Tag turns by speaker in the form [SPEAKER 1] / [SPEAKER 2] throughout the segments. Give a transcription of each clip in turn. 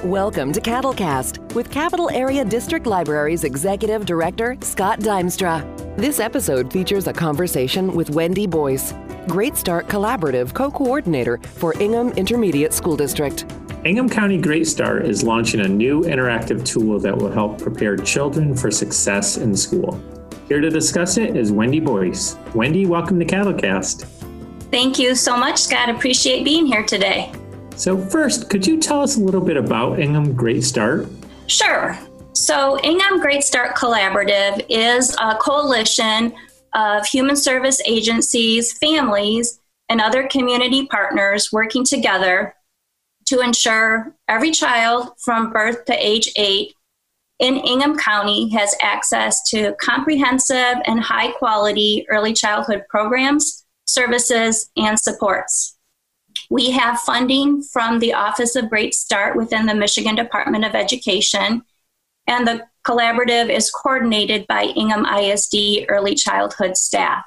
[SPEAKER 1] Welcome to Cattlecast with Capital Area District Library's Executive Director, Scott Dimstra. This episode features a conversation with Wendy Boyce, Great Start Collaborative Co-Coordinator for Ingham Intermediate School District.
[SPEAKER 2] Ingham County Great Start is launching a new interactive tool that will help prepare children for success in school. Here to discuss it is Wendy Boyce. Wendy, welcome to Cattlecast.
[SPEAKER 3] Thank you so much, Scott. Appreciate being here today.
[SPEAKER 2] So first, could you tell us a little bit about Ingham Great Start?
[SPEAKER 3] Sure. So Ingham Great Start Collaborative is a coalition of human service agencies, families, and other community partners working together to ensure every child from birth to age 8 in Ingham County has access to comprehensive and high-quality early childhood programs, services, and supports. We have funding from the Office of Great Start within the Michigan Department of Education, and the collaborative is coordinated by Ingham ISD early childhood staff.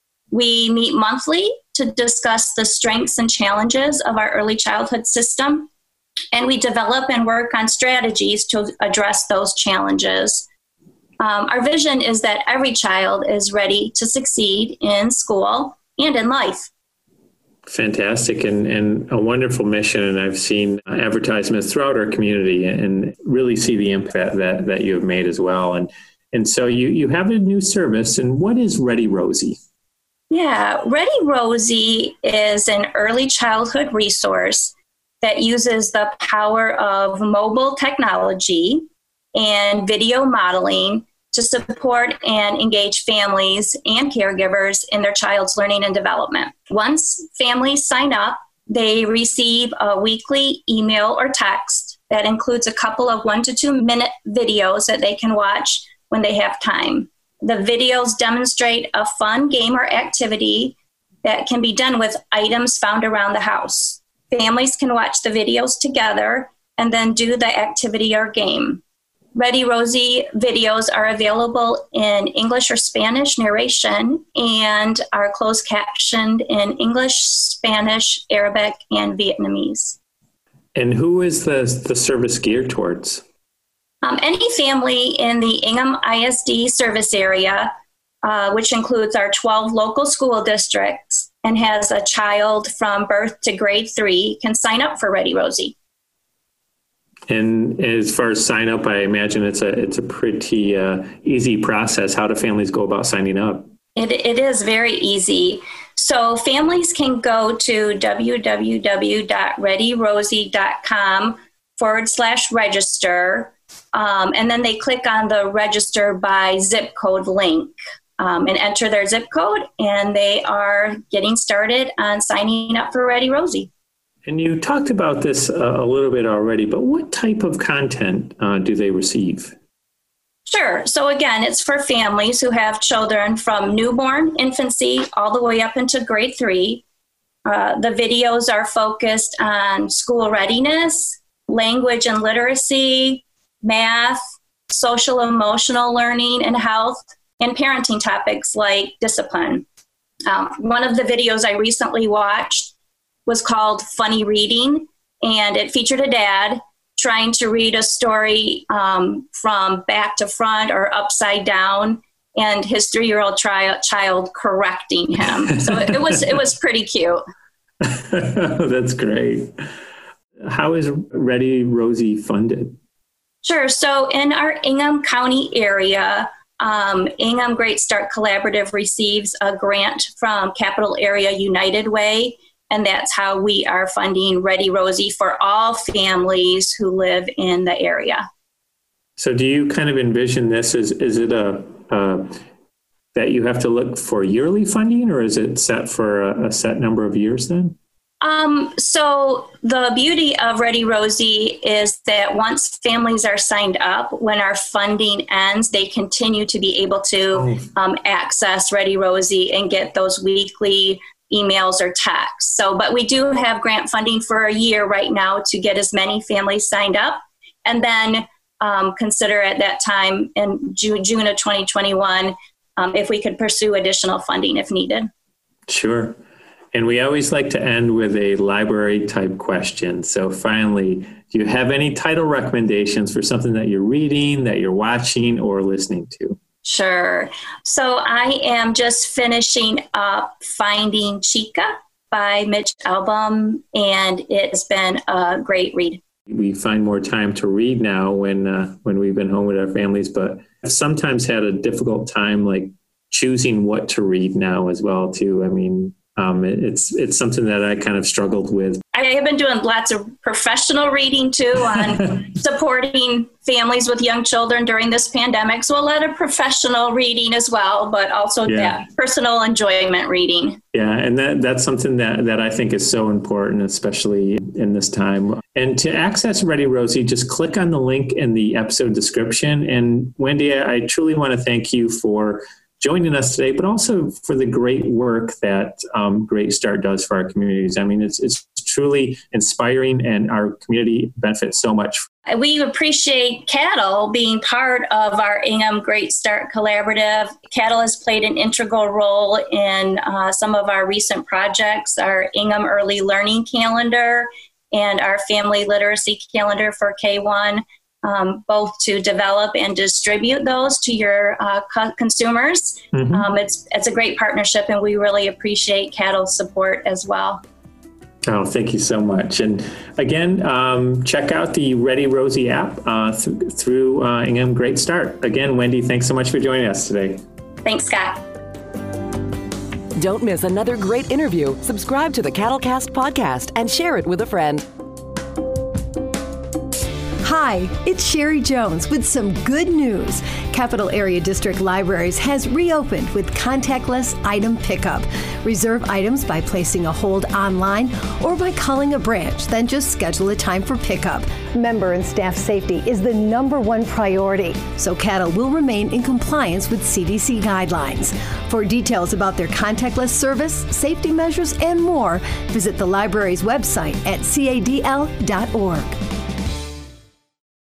[SPEAKER 3] We meet monthly to discuss the strengths and challenges of our early childhood system, and we develop and work on strategies to address those challenges. Our vision is that every child is ready to succeed in school and in life.
[SPEAKER 2] Fantastic and a wonderful mission. And I've seen advertisements throughout our community and really see the impact that you have made as well. And so you have a new service. And what is Ready Rosie?
[SPEAKER 3] Yeah, Ready Rosie is an early childhood resource that uses the power of mobile technology and video modeling to support and engage families and caregivers in their child's learning and development. Once families sign up, they receive a weekly email or text that includes a couple of 1 to 2 minute videos that they can watch when they have time. The videos demonstrate a fun game or activity that can be done with items found around the house. Families can watch the videos together and then do the activity or game. Ready Rosie videos are available in English or Spanish narration and are closed captioned in English, Spanish, Arabic, and Vietnamese.
[SPEAKER 2] And who is the service geared towards?
[SPEAKER 3] Any family in the Ingham ISD service area, which includes our 12 local school districts and has a child from birth to grade 3, can sign up for Ready Rosie.
[SPEAKER 2] And as far as sign up, I imagine it's a pretty easy process. How do families go about signing up?
[SPEAKER 3] It is very easy. So families can go to www.readyrosie.com/register, and then they click on the register by zip code link and enter their zip code, and they are getting started on signing up for Ready Rosie.
[SPEAKER 2] And you talked about this a little bit already, but what type of content do they receive?
[SPEAKER 3] Sure. So again, it's for families who have children from newborn, infancy, all the way up into grade 3. The videos are focused on school readiness, language and literacy, math, social emotional learning and health, and parenting topics like discipline. One of the videos I recently watched was called Funny Reading, and it featured a dad trying to read a story from back to front or upside down, and his 3-year-old child correcting him. So it was pretty cute.
[SPEAKER 2] That's great. How is Ready Rosie funded?
[SPEAKER 3] Sure. So in our Ingham County area, Ingham Great Start Collaborative receives a grant from Capital Area United Way. And that's how we are funding Ready Rosie for all families who live in the area.
[SPEAKER 2] So do you kind of envision this? Is it that you have to look for yearly funding, or is it set for a set number of years then?
[SPEAKER 3] So the beauty of Ready Rosie is that once families are signed up, when our funding ends, they continue to be able to access Ready Rosie and get those weekly emails or texts. But we do have grant funding for a year right now to get as many families signed up, and then consider at that time in June of 2021 if we could pursue additional funding if needed.
[SPEAKER 2] Sure. And we always like to end with a library type question. So finally, do you have any title recommendations for something that you're reading, that you're watching, or listening to?
[SPEAKER 3] Sure. So I am just finishing up Finding Chica by Mitch Albom, and it's been a great read.
[SPEAKER 2] We find more time to read now when we've been home with our families, but I've sometimes had a difficult time like choosing what to read now as well too. I mean, it's something that I kind of struggled with.
[SPEAKER 3] I have been doing lots of professional reading too on supporting families with young children during this pandemic. So a lot of professional reading as well, but also that personal enjoyment reading.
[SPEAKER 2] Yeah, and that's something that I think is so important, especially in this time. And to access Ready Rosie, just click on the link in the episode description. And Wendy, I truly want to thank you for joining us today, but also for the great work that Great Start does for our communities. I mean, it's truly inspiring, and our community benefits so much.
[SPEAKER 3] We appreciate CATL being part of our Ingham Great Start Collaborative. CATL has played an integral role in some of our recent projects, our Ingham Early Learning Calendar and our Family Literacy Calendar for K-1. Both to develop and distribute those to your consumers. Mm-hmm. It's a great partnership, and we really appreciate CATL's support as well.
[SPEAKER 2] Oh, thank you so much. And again, check out the Ready Rosie app through Ingham Great Start. Again, Wendy, thanks so much for joining us today.
[SPEAKER 3] Thanks, Scott.
[SPEAKER 1] Don't miss another great interview. Subscribe to the CATLcast podcast and share it with a friend.
[SPEAKER 4] Hi, it's Sherry Jones with some good news. Capital Area District Libraries has reopened with contactless item pickup. Reserve items by placing a hold online or by calling a branch, then just schedule a time for pickup. Member and staff safety is the #1 priority, so CATL will remain in compliance with CDC guidelines. For details about their contactless service, safety measures, and more, visit the library's website at cadl.org.